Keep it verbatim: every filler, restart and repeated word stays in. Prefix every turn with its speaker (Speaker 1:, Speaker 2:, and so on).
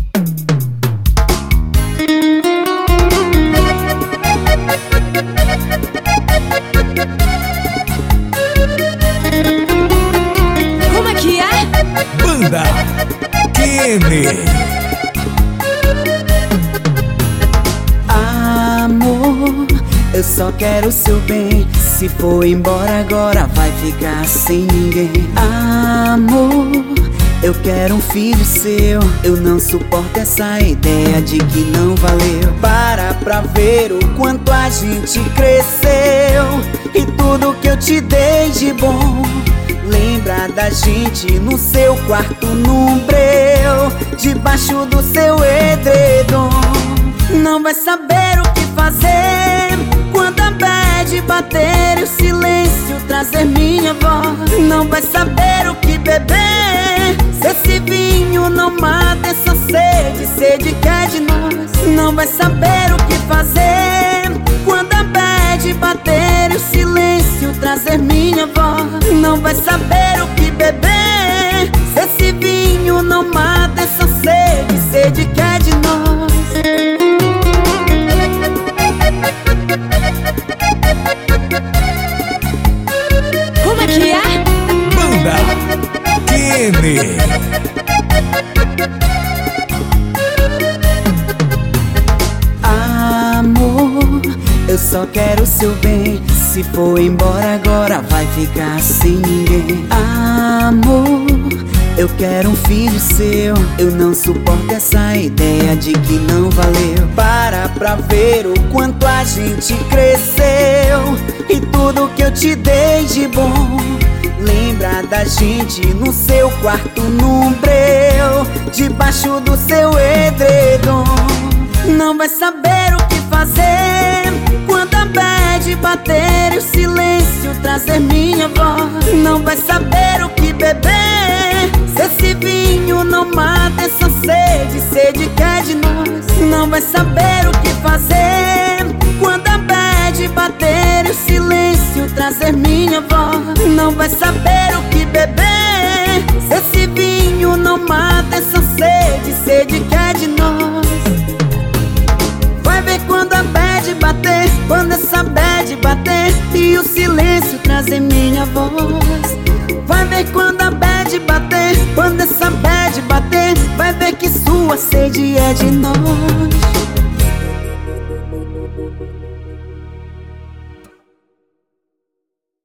Speaker 1: Como é que é?
Speaker 2: Banda Kenny.
Speaker 3: Amor, eu só quero o seu bem. Se for embora agora vai ficar sem ninguém. Amor, eu quero um filho seu. Eu não suporto essa ideia de que não valeu. Para pra ver o quanto a gente cresceu e tudo que eu te dei de bom. Lembra da gente no seu quarto, num breu, debaixo do seu edredom. Não vai saber o que fazer quando a bad bater e o silêncio trazer minha voz. Não vai saber o que beber se esse vinho não mata essa sede, sede que é de nós. Não vai saber o que fazer quando a bad bater e o silêncio trazer minha voz. Não vai saber o que beber se esse vinho não mata essa sede, sede que é de nós.
Speaker 1: Como é que é?
Speaker 2: Banda Kenny.
Speaker 3: Amor, eu só quero o seu bem. Se for embora agora vai ficar sem ninguém. Amor, eu quero um filho seu. Eu não suporto essa ideia de que não valeu. Para pra ver o quanto a gente cresceu e tudo que eu te dei de bom. Lembra da gente no seu quarto, num breu, debaixo do seu edredom. Não vai saber o que fazer quando a bad bater e o silêncio trazer minha voz. Não vai saber o que beber se esse vinho não mata essa sede, sede que é de nós. Não vai saber o que fazer quando a bad bater e o silêncio trazer minha voz. Não vai saber o que beber se esse vinho não mata essa sede, sede que é de nós. Vai ver quando a bad bater, quando essa bad bater e o silêncio trazer minha voz. Vai ver quando a bad bater, quando essa bad bater, vai ver que sua sede é de nós.